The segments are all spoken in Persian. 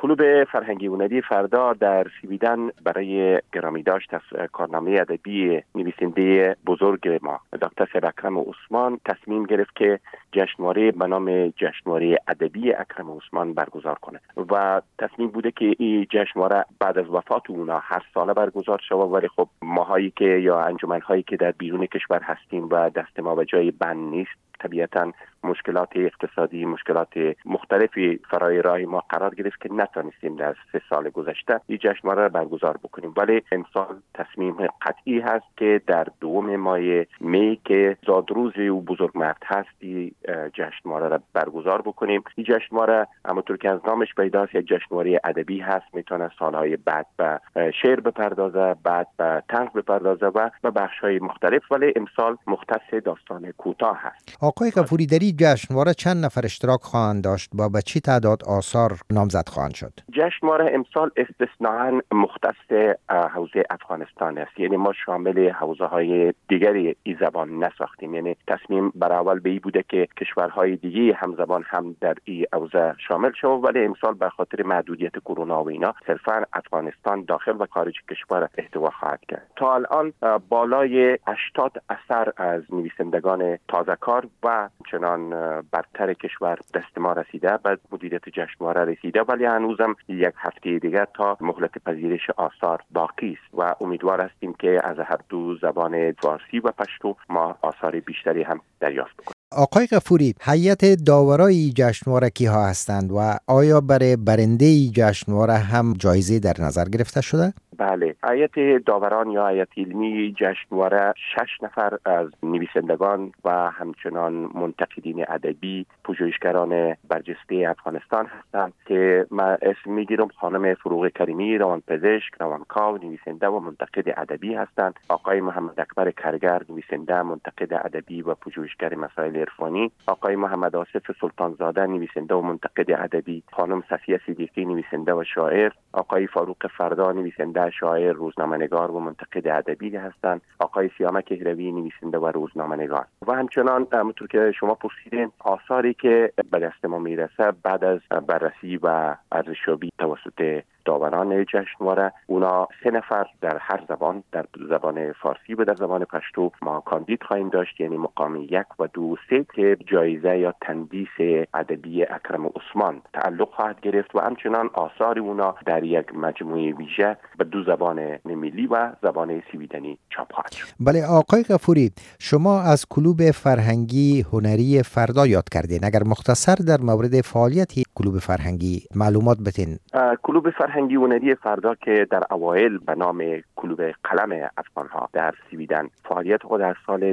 کلوب فرهنگی هنری فردا در سویدن برای گرامی داشت از کارنامه ادبی نویسنده بزرگ ما دکتر سید اکرم عثمان تصمیم گرفت که جشنواره به نام جشنواره ادبی اکرم عثمان برگزار کنه و تصمیم بوده که این جشنواره بعد از وفات اونا هر ساله برگزار شود، ولی خب ماهایی که یا انجمن‌هایی که در بیرون کشور هستیم و دست ما به جای بند نیست، طبیعتاً مشکلات اقتصادی، مشکلات مختلفی فرای راه ما قرار گرفت که نتونستیم در 3 سال گذشته این جشنواره را برگزار بکنیم. ولی امسال تصمیم قطعی هست که در 2 ماه می که زادروز او بزرگمرد هست این جشنواره را برگزار بکنیم. این جشنواره همونطور که از نامش پیداست یک جشنواره ادبی هست، میتونه سالهای بعد به شعر بپردازه، بعد به طنز بپردازه و به بخش‌های مختلف، ولی امسال مختص داستان کوتاه هست. آقای غفوری، در این جشنواره چند نفر اشتراک خواهند داشت و به چه تعداد آثار نامزد خواهند شد؟ جشنواره امسال استثناءً مختص حوزه افغانستان است، یعنی ما شامل حوزه های دیگری این زبان نساختیم. یعنی تصمیم برای به این بوده که کشورهای دیگه همزبان هم در این حوزه شامل شوند، ولی امسال به خاطر محدودیت کرونا و اینا صرفاً افغانستان داخل و خارج کشور احتوا خواهد کرد. تا الان بالای 80 اثر از نویسندگان تازه‌کار و چنان برتر کشور دست ما رسیده، بعد مدیریت جشنواره رسیده، ولی هنوزم 1 هفته دیگر تا مهلت پذیرش آثار باقی است و امیدوار هستیم که از هر دو زبان فارسی و پشتو ما آثار بیشتری هم دریافت بکنیم. آقای غفوری، هیئت داورای جشنواره کیها هستند و آیا برای برنده جشنواره هم جایزه در نظر گرفته شده؟ بله، هیئت داوران یا هیئت علمی جشنواره 6 نفر از نویسندگان و همچنان منتقدین ادبی، پژوهشگران برجسته افغانستان هستند که من اسم میگیرم. خانم فروغ کریمی، روانپزشک، روانکاو، نویسنده و منتقد ادبی هستند. آقای محمد اکبر کرگر، نویسنده، منتقد ادبی و پژوهشگر مسائل عرفانی. آقای محمد آصف سلطانزاده، نویسنده و منتقد ادبی. خانم صفیه صدیقی، نویسنده و شاعر. آقای فاروق فردا، نویسنده، شاعر، روزنامه‌نگار و منتقد ادبی هستند. آقای سیامک هروی، نویسنده و روزنامه‌نگار. و همچنان همونطور که شما پرسیدین، آثاری که به دست ما میرسه بعد از بررسی و ارزشیابی توسط داوران جشنواره، اونا 3 نفر در هر زبان، در زبان فارسی و در زبان پشتو ما کاندید خواهیم داشت، یعنی مقام 1 و 2 3 که جایزه یا تندیس ادبی اکرم عثمان تعلق خواهد گرفت و همچنان آثار اونا در یک مجموعه ویژه به 2 زبان ملی و زبان سویدنی چاپ خواهد شد. بله آقای غفوری، شما از کلوب فرهنگی هنری فردا یاد کردین. اگر مختصر در مورد فعالیت کلوب فرهنگی معلومات بدین. کلوب فرهنگی هنری فردا که در اوایل به نام کلوب قلم افغانها در سویدن فعالیت خود در سال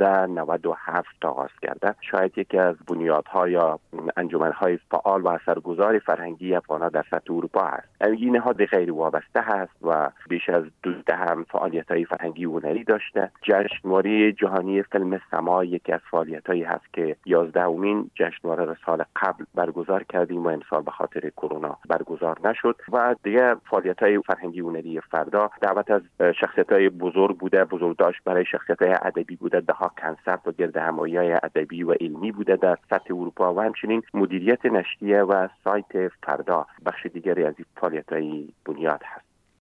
1997 آغاز کرده، شاید یکی از بنیادها یا انجمن‌های فعال و اثرگذار فرهنگی افغانها در سطح اروپا است. این نهاد غیر وابسته هست و بیش از 2 دهه فعالیت‌های فرهنگی هنری داشته. جشنواره جهانی فیلم سما یکی از فعالیت‌هایی هست که 11مین جشنواره را سال قبل برگزار کردیم و امسال به خاطر کرونا برگزار نشد. و دیگه فعالیت‌های فرهنگی هنری فردا دعوت از شخصیت‌های بزرگ بوده، بزرگداشت برای شخصیت‌های ادبی بوده، ده‌ها کنسرت و گردهمایی‌های ادبی و علمی بوده در سطح اروپا و همچنین مدیریت نشریه و سایت فردا بخش دیگری از این فعالیت‌های بنیاد هست.